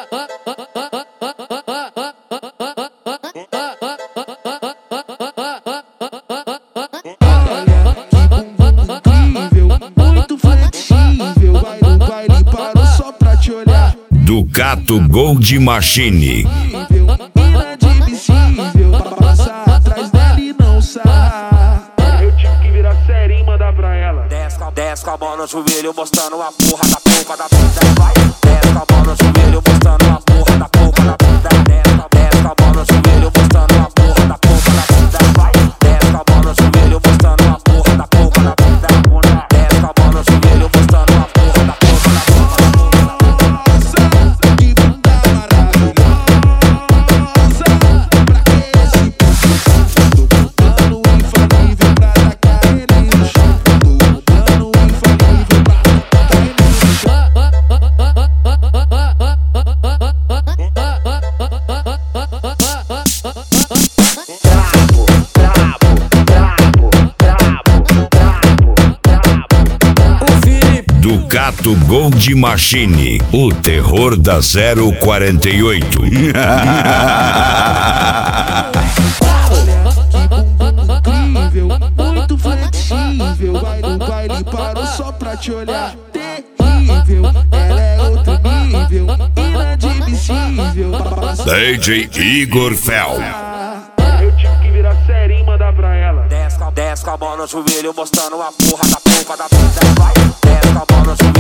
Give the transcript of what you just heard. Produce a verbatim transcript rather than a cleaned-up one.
Ducato Gold Machine. Inadmissível, passar atrás dela e não sarrar. Eu tive que virar sério e mandar pra ela. Desce com, desce com a mão no joelho, mostrando a porra da porra da bunda. Vai, desce com a mão no joelho, mostrando a porra da porra da bunda. Desce com, desce com a mão no joelho, mostrando a porra da porra da bunda. Vai, desce com a mão no joelho, mostrando a porra da porra da bunda. Desce com a mão no joelho, mostrando a porra da porra da bunda. Ducato Gold Machine, o terror da zero quarenta e oito. Olha que bumbum incrível, muito flexível. Vai no baile, parou só pra te olhar. Terrível, ela é outro nível, inadmissível. D J Igor Fel. Eu tive que virar sério e mandar pra ela. Desce com, desce com a mão no joelho, mostrando a porra da porra da bunda. Vai, desce com a mão no joelho.